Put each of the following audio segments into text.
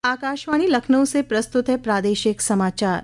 आकाशवाणी लखनऊ से प्रस्तुत है प्रादेशिक समाचार।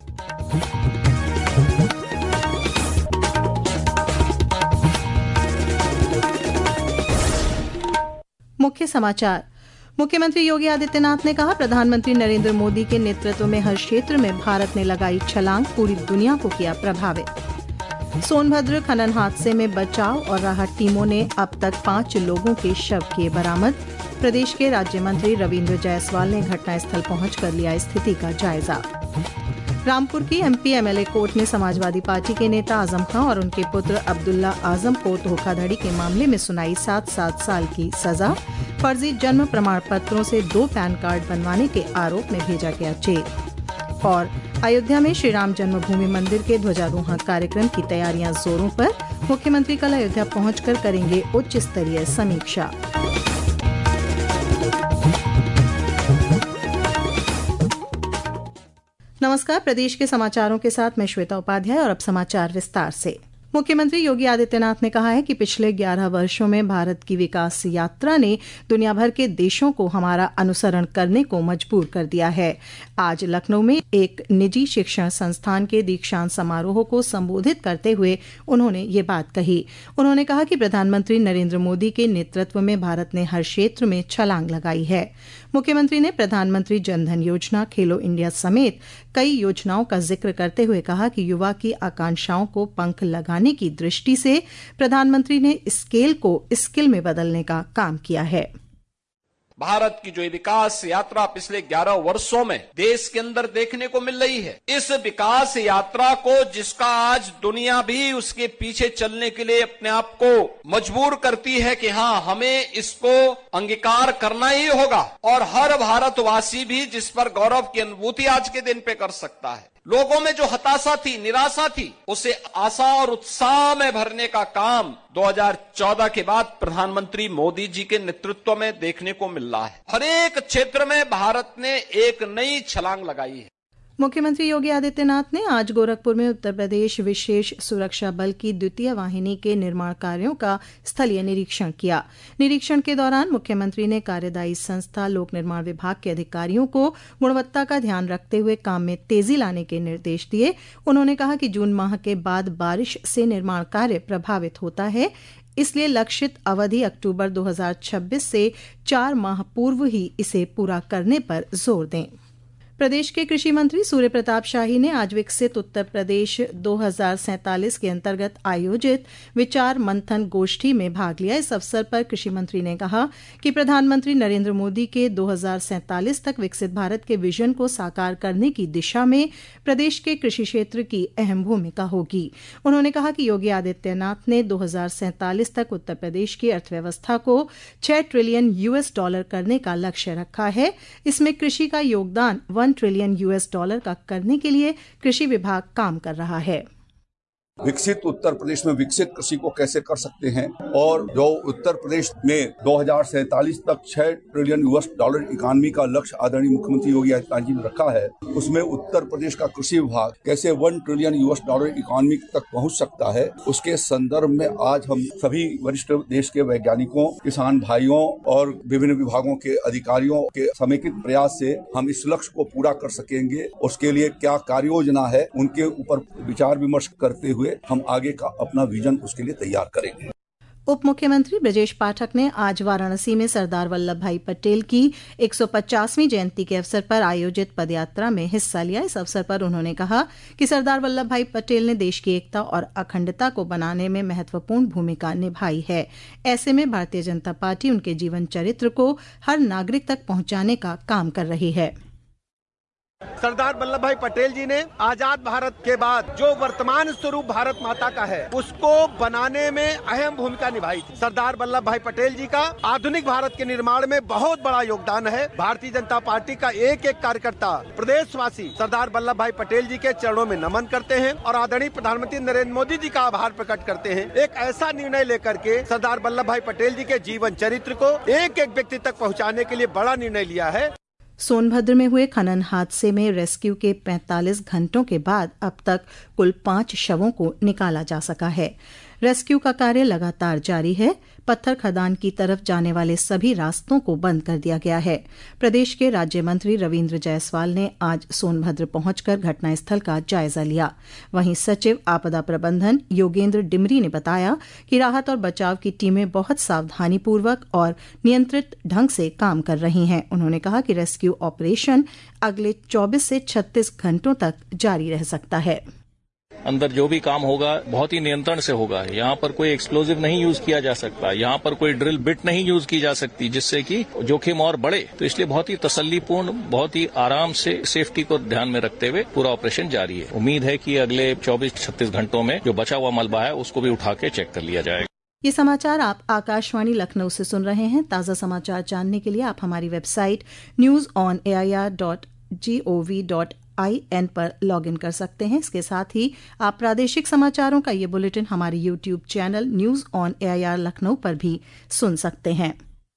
मुख्य समाचार। मुख्यमंत्री योगी आदित्यनाथ ने कहा, प्रधानमंत्री नरेंद्र मोदी के नेतृत्व में हर क्षेत्र में भारत ने लगाई छलांग, पूरी दुनिया को किया प्रभावित। सोनभद्र खनन हादसे में बचाव और राहत टीमों ने अब तक 5 लोगों के शव किए बरामद। प्रदेश के राज्य मंत्री रविंद्र जायसवाल ने घटनास्थल पहुंचकर लिया स्थिति का जायजा। रामपुर की एमपी एमएलए कोर्ट ने समाजवादी पार्टी के नेता आजम खां और उनके पुत्र अब्दुल्ला आजम को धोखाधड़ी के मामले में सुनाई 7 साल की सजा। फर्जी जन्म प्रमाण पत्रों से 2 पैन कार्ड बनवाने के आरोप में भेजा गया जेल। और अयोध्या में श्री राम जन्मभूमि मंदिर के ध्वजारोहण कार्यक्रम की तैयारियां जोरों पर। मुख्यमंत्री कल अयोध्या पहुंचकर करेंगे उच्च स्तरीय समीक्षा। नमस्कार, प्रदेश के समाचारों के साथ मैं श्वेता उपाध्याय और अब समाचार विस्तार से। मुख्यमंत्री योगी आदित्यनाथ ने कहा है कि पिछले 11 वर्षों में भारत की विकास यात्रा ने दुनिया भर के देशों को हमारा अनुसरण करने को मजबूर कर दिया है। आज लखनऊ में एक निजी शिक्षण संस्थान के दीक्षांत समारोह को संबोधित करते हुए उन्होंने ये बात कही। उन्होंने कहा कि प्रधानमंत्री नरेंद्र मोदी के नेतृत्व में भारत ने हर क्षेत्र में छलांग लगाई है। मुख्यमंत्री ने प्रधानमंत्री जनधन योजना, खेलो इंडिया समेत कई योजनाओं का जिक्र करते हुए कहा कि युवा की आकांक्षाओं को पंख लगाने की दृष्टि से प्रधानमंत्री ने स्केल को स्किल में बदलने का काम किया है। भारत की जो विकास यात्रा पिछले 11 वर्षों में देश के अंदर देखने को मिल रही है, इस विकास यात्रा को जिसका आज दुनिया भी उसके पीछे चलने के लिए अपने आप को मजबूर करती है कि हाँ, हमें इसको अंगीकार करना ही होगा और हर भारतवासी भी जिस पर गौरव की अनुभूति आज के दिन पे कर सकता है। लोगों में जो हताशा थी, निराशा थी, उसे आशा और उत्साह में भरने का काम 2014 के बाद प्रधानमंत्री मोदी जी के नेतृत्व में देखने को मिल रहा है। हर एक क्षेत्र में भारत ने एक नई छलांग लगाई है। मुख्यमंत्री योगी आदित्यनाथ ने आज गोरखपुर में उत्तर प्रदेश विशेष सुरक्षा बल की 2य वाहिनी के निर्माण कार्यों का स्थलीय निरीक्षण किया। निरीक्षण के दौरान मुख्यमंत्री ने कार्यदायी संस्था लोक निर्माण विभाग के अधिकारियों को गुणवत्ता का ध्यान रखते हुए काम में तेजी लाने के निर्देश दिए। उन्होंने कहा कि जून माह के बाद बारिश से निर्माण कार्य प्रभावित होता है, इसलिए लक्षित अवधि अक्टूबर 2026 से 4 माह पूर्व ही इसे पूरा करने पर जोर दें। प्रदेश के कृषि मंत्री सूर्य प्रताप शाही ने आज विकसित उत्तर प्रदेश 2047 के अंतर्गत आयोजित विचार मंथन गोष्ठी में भाग लिया। इस अवसर पर कृषि मंत्री ने कहा कि प्रधानमंत्री नरेंद्र मोदी के 2047 तक विकसित भारत के विजन को साकार करने की दिशा में प्रदेश के कृषि क्षेत्र की अहम भूमिका होगी। उन्होंने कहा कि योगी आदित्यनाथ ने 2047 तक उत्तर प्रदेश की अर्थव्यवस्था को $6 ट्रिलियन करने का लक्ष्य रखा है। इसमें कृषि का योगदान $1 ट्रिलियन का करने के लिए कृषि विभाग काम कर रहा है। विकसित उत्तर प्रदेश में विकसित कृषि को कैसे कर सकते हैं और जो उत्तर प्रदेश में 2047 तक $6 ट्रिलियन इकोनॉमी का लक्ष्य आदरणीय मुख्यमंत्री योगी आदित्यनाथ जी ने रखा है, उसमें उत्तर प्रदेश का कृषि विभाग कैसे $1 ट्रिलियन इकोनॉमी तक पहुंच सकता है, उसके संदर्भ में आज हम सभी वरिष्ठ देश के वैज्ञानिकों, किसान भाइयों और विभिन्न विभागों के अधिकारियों के समेकित प्रयास से हम इस लक्ष्य को पूरा कर सकेंगे। उसके लिए क्या कार्य योजना है, उनके ऊपर विचार विमर्श करते हुए हम आगे का अपना विजन उसके लिए तैयार करेंगे। उप मुख्यमंत्री ब्रजेश पाठक ने आज वाराणसी में सरदार वल्लभ भाई पटेल की 150वीं जयंती के अवसर पर आयोजित पदयात्रा में हिस्सा लिया। इस अवसर पर उन्होंने कहा कि सरदार वल्लभ भाई पटेल ने देश की एकता और अखंडता को बनाने में महत्वपूर्ण भूमिका निभाई है। ऐसे में भारतीय जनता पार्टी उनके जीवन चरित्र को हर नागरिक तक पहुंचाने का काम कर रही है। सरदार वल्लभ भाई पटेल जी ने आजाद भारत के बाद जो वर्तमान स्वरूप भारत माता का है उसको बनाने में अहम भूमिका निभाई थी। सरदार वल्लभ भाई पटेल जी का आधुनिक भारत के निर्माण में बहुत बड़ा योगदान है। भारतीय जनता पार्टी का एक एक कार्यकर्ता, प्रदेशवासी सरदार वल्लभ भाई पटेल जी के चरणों में नमन करते हैं और आदरणीय प्रधानमंत्री नरेंद्र मोदी जी का आभार प्रकट करते हैं। एक ऐसा निर्णय लेकर के सरदार वल्लभ भाई पटेल जी के जीवन चरित्र को एक एक व्यक्ति तक पहुँचाने के लिए बड़ा निर्णय लिया है। सोनभद्र में हुए खनन हादसे में रेस्क्यू के 45 घंटों के बाद अब तक कुल 5 शवों को निकाला जा सका है। रेस्क्यू का कार्य लगातार जारी है। पत्थर खदान की तरफ जाने वाले सभी रास्तों को बंद कर दिया गया है। प्रदेश के राज्य मंत्री रविन्द्र जायसवाल ने आज सोनभद्र पहुंचकर घटनास्थल का जायजा लिया। वहीं सचिव आपदा प्रबंधन योगेंद्र डिमरी ने बताया कि राहत और बचाव की टीमें बहुत सावधानीपूर्वक और नियंत्रित ढंग से काम कर रही हैं। उन्होंने कहा कि रेस्क्यू ऑपरेशन अगले 24 से 36 घंटों तक जारी रह सकता है। अंदर जो भी काम होगा बहुत ही नियंत्रण से होगा। यहाँ पर कोई एक्सप्लोजिव नहीं यूज किया जा सकता, यहाँ पर कोई ड्रिल बिट नहीं यूज की जा सकती जिससे कि जोखिम और बढ़े। तो इसलिए बहुत ही तसल्लीपूर्ण, बहुत ही आराम से सेफ्टी को ध्यान में रखते हुए पूरा ऑपरेशन जारी है। उम्मीद है कि अगले 24-36 घंटों में जो बचा हुआ मलबा है उसको भी उठा के चेक कर लिया जाएगा। ये समाचार आप आकाशवाणी लखनऊ से सुन रहे हैं। ताज़ा समाचार जानने के लिए आप हमारी वेबसाइट newsonair.gov.in पर लॉगिन कर सकते हैं। इसके साथ ही आप प्रादेशिक समाचारों का ये बुलेटिन हमारे YouTube channel news on AIR Lucknow पर भी सुन सकते हैं।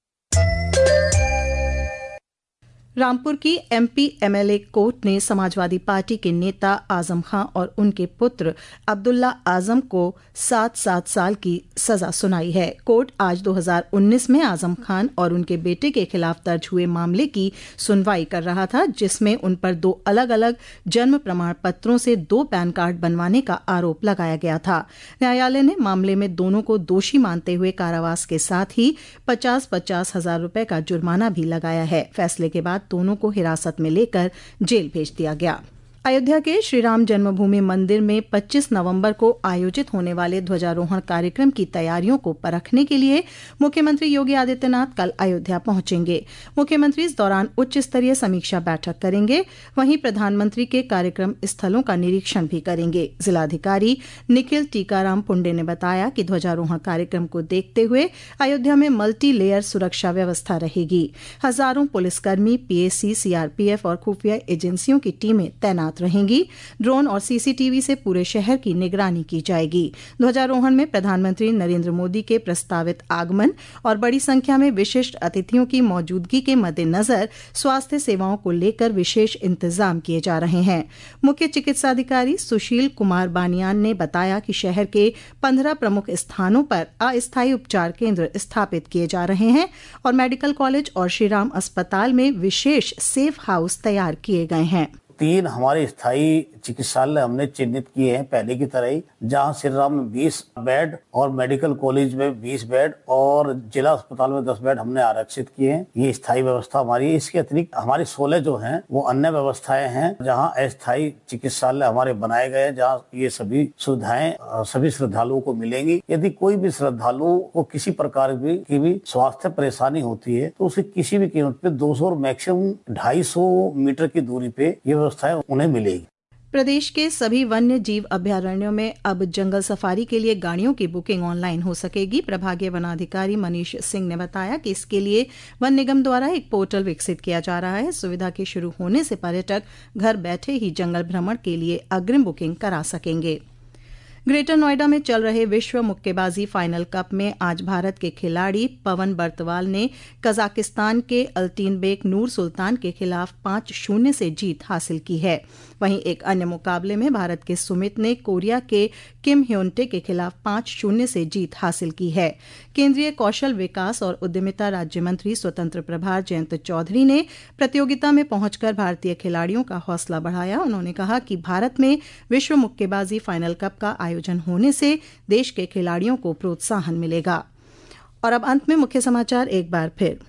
रामपुर की एमपी एमएलए कोर्ट ने समाजवादी पार्टी के नेता आजम खां और उनके पुत्र अब्दुल्ला आजम को 7-7 साल की सजा सुनाई है। कोर्ट आज 2019 में आजम खान और उनके बेटे के खिलाफ दर्ज हुए मामले की सुनवाई कर रहा था, जिसमें उन पर 2 अलग अलग जन्म प्रमाण पत्रों से 2 पैन कार्ड बनवाने का आरोप लगाया गया था। न्यायालय ने मामले में दोनों को दोषी मानते हुए कारावास के साथ ही 50-50 हजार रुपए का जुर्माना भी लगाया है। फैसले के बाद दोनों को हिरासत में लेकर जेल भेज दिया गया। अयोध्या के श्रीराम जन्मभूमि मंदिर में 25 नवंबर को आयोजित होने वाले ध्वजारोहण कार्यक्रम की तैयारियों को परखने के लिए मुख्यमंत्री योगी आदित्यनाथ कल अयोध्या पहुंचेंगे। मुख्यमंत्री इस दौरान उच्च स्तरीय समीक्षा बैठक करेंगे। वहीं प्रधानमंत्री के कार्यक्रम स्थलों का निरीक्षण भी करेंगे। जिलाधिकारी निखिल टीकाराम पुंडे ने बताया कि ध्वजारोहण कार्यक्रम को देखते हुए अयोध्या में मल्टी लेयर सुरक्षा व्यवस्था रहेगी। हजारों पुलिसकर्मी, पीएसी, सीआरपीएफ और खुफिया एजेंसियों की टीमें तैनात रहेंगी। ड्रोन और सीसीटीवी से पूरे शहर की निगरानी की जाएगी। ध्वजारोहण में प्रधानमंत्री नरेंद्र मोदी के प्रस्तावित आगमन और बड़ी संख्या में विशिष्ट अतिथियों की मौजूदगी के मद्देनजर स्वास्थ्य सेवाओं को लेकर विशेष इंतजाम किए जा रहे हैं। मुख्य चिकित्साधिकारी सुशील कुमार बानियान ने बताया कि शहर के 15 प्रमुख स्थानों पर अस्थायी उपचार केंद्र स्थापित किए जा रहे हैं और मेडिकल कॉलेज और श्रीराम अस्पताल में विशेष सेफ हाउस तैयार किए गए हैं। 3 हमारे स्थायी चिकित्सालय हमने चिन्हित किए हैं पहले की तरह ही, जहां श्रीराम में 20 बेड और मेडिकल कॉलेज में 20 बेड और जिला अस्पताल में 10 बेड हमने आरक्षित किए हैं। ये स्थायी व्यवस्था हमारी है। इसके अतिरिक्त हमारी 16 जो हैं वो अन्य व्यवस्थाएं हैं, जहां अस्थायी चिकित्सालय हमारे बनाए गए हैं, जहां ये सभी सुविधाएं सभी श्रद्धालुओं को मिलेंगी। यदि कोई भी श्रद्धालु को किसी प्रकार की भी स्वास्थ्य परेशानी होती है तो उसे किसी भी कीमत पे 200 और मैक्सिमम 250 मीटर की दूरी पे ये व्यवस्थाएं उन्हें मिलेगी। प्रदेश के सभी वन्य जीव अभयारण्यों में अब जंगल सफारी के लिए गाड़ियों की बुकिंग ऑनलाइन हो सकेगी। प्रभागीय वनाधिकारी मनीष सिंह ने बताया कि इसके लिए वन निगम द्वारा एक पोर्टल विकसित किया जा रहा है। सुविधा के शुरू होने से पर्यटक घर बैठे ही जंगल भ्रमण के लिए अग्रिम बुकिंग करा सकेंगे। ग्रेटर नोएडा में चल रहे विश्व मुक्केबाजी फाइनल कप में आज भारत के खिलाड़ी पवन बर्तवाल ने कजाकिस्तान के अल्टीनबेक नूर सुल्तान के खिलाफ 5-0 से जीत हासिल की है। वहीं एक अन्य मुकाबले में भारत के सुमित ने कोरिया के किम ह्योन्टे के खिलाफ 5-0 से जीत हासिल की है। केंद्रीय कौशल विकास और उद्यमिता राज्य मंत्री स्वतंत्र प्रभार जयंत चौधरी ने प्रतियोगिता में पहुंचकर भारतीय खिलाड़ियों का हौसला बढ़ाया। उन्होंने कहा कि भारत में विश्व मुक्केबाजी फाइनल कप का आयोजन होने से देश के खिलाड़ियों को प्रोत्साहन मिलेगा। और अब अंत में मुख्य समाचार एक बार फिर।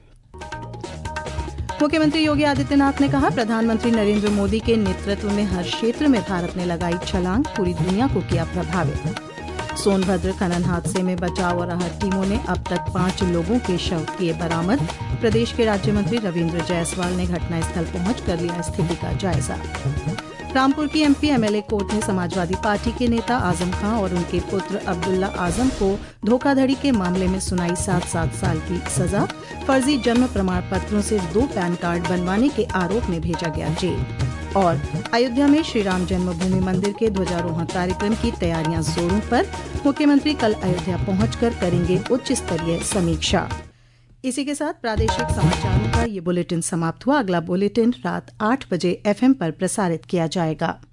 मुख्यमंत्री योगी आदित्यनाथ ने कहा, प्रधानमंत्री नरेंद्र मोदी के नेतृत्व में हर क्षेत्र में भारत ने लगाई छलांग, पूरी दुनिया को किया प्रभावित। सोनभद्र खनन हादसे में बचाव और राहत टीमों ने अब तक 5 लोगों के शव किए बरामद। प्रदेश के राज्य मंत्री रविन्द्र जायसवाल ने घटनास्थल पहुंचकर लिया स्थिति का जायजा। रामपुर की एमपी एमएलए कोर्ट ने समाजवादी पार्टी के नेता आजम खां और उनके पुत्र अब्दुल्ला आजम को धोखाधड़ी के मामले में सुनाई 7-7 साल की सजा। फर्जी जन्म प्रमाण पत्रों से 2 पैन कार्ड बनवाने के आरोप में भेजा गया जेल। और अयोध्या में श्रीराम जन्मभूमि मंदिर के ध्वजारोहण कार्यक्रम की तैयारियां जोरों पर। मुख्यमंत्री कल अयोध्या पहुंचकर करेंगे उच्च स्तरीय समीक्षा। इसी के साथ प्रादेशिक समाचारों का ये बुलेटिन समाप्त हुआ। अगला बुलेटिन रात 8 बजे FM पर प्रसारित किया जाएगा।